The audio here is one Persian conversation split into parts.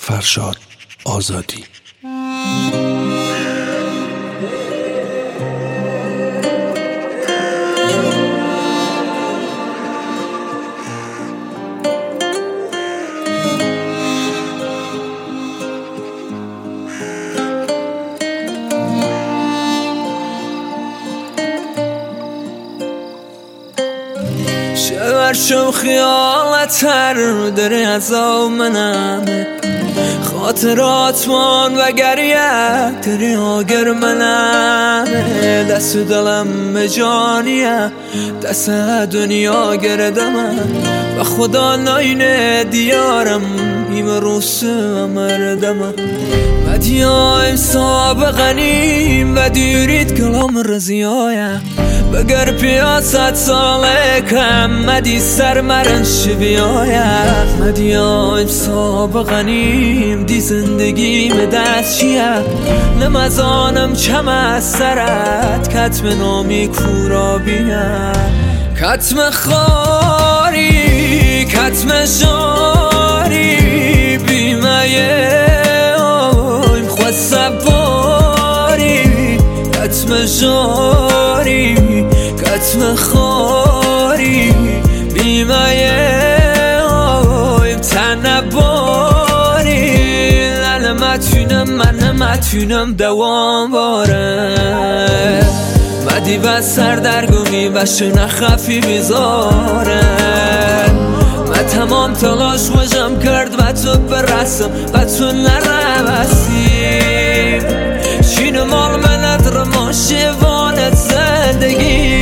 فرشاد آزادی. شو خیالت هر داره از منم خاطرات من و گریه داری آگر منم دست دلم جانیه دست دنیا گردم و خدا ناینه دیارم ایم روس مردم مدیایم سابقنیم و دیرید کلام رزیایه بگر پیاست ساله کم مدی سر مرن شبیایه مدیایم سابقنیم دی زندگیم دست چیه نمزانم چم از سرت کتم نامی کورا بیه کتم خاری کتم شاری بیمه اویم خود سباری کتم شاری کتم خاری بیمه اویم تنباری لنمتونم من نمتونم دوام باره مدی و سردرگمی و شنه خفی بیزارن من تمام تلاش خوشم کرد و تو برسم و تو نروسیم شین مال منت رو ما شوانت زندگی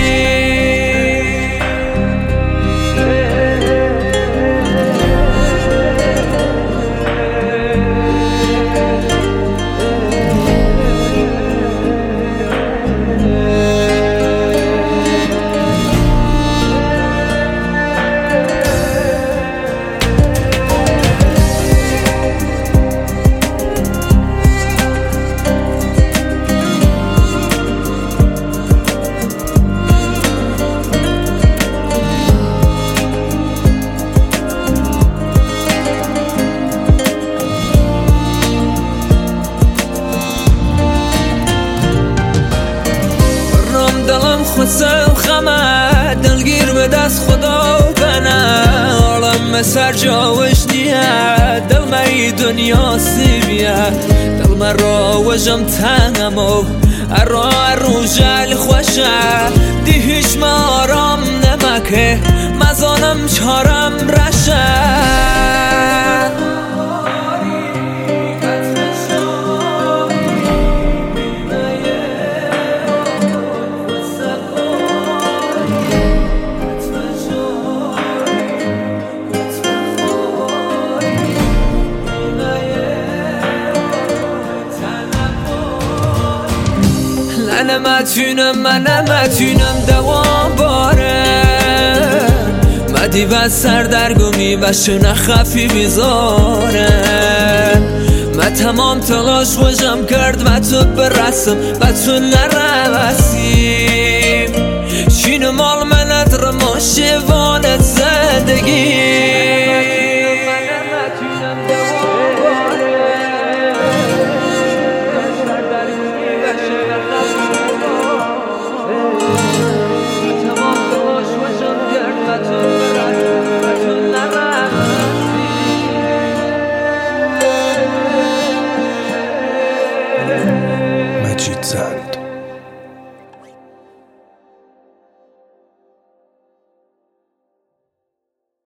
خودم خمه دلگیر به دست خدا بنه عالم سر جاوش نیه دل مری دنیا سیبیه دل من را وجم تنم و ارو جل خوشه دی هیچ ما آرام نمکه مزانم چارم رشه من نمتونم دوام باره مدی و سردرگمی و شنه خفی بیزاره من تمام تلاش خوشم کرد و تو برسم و تو نروسیم شین مال منت رو ما شوانت زندگی مجید زهر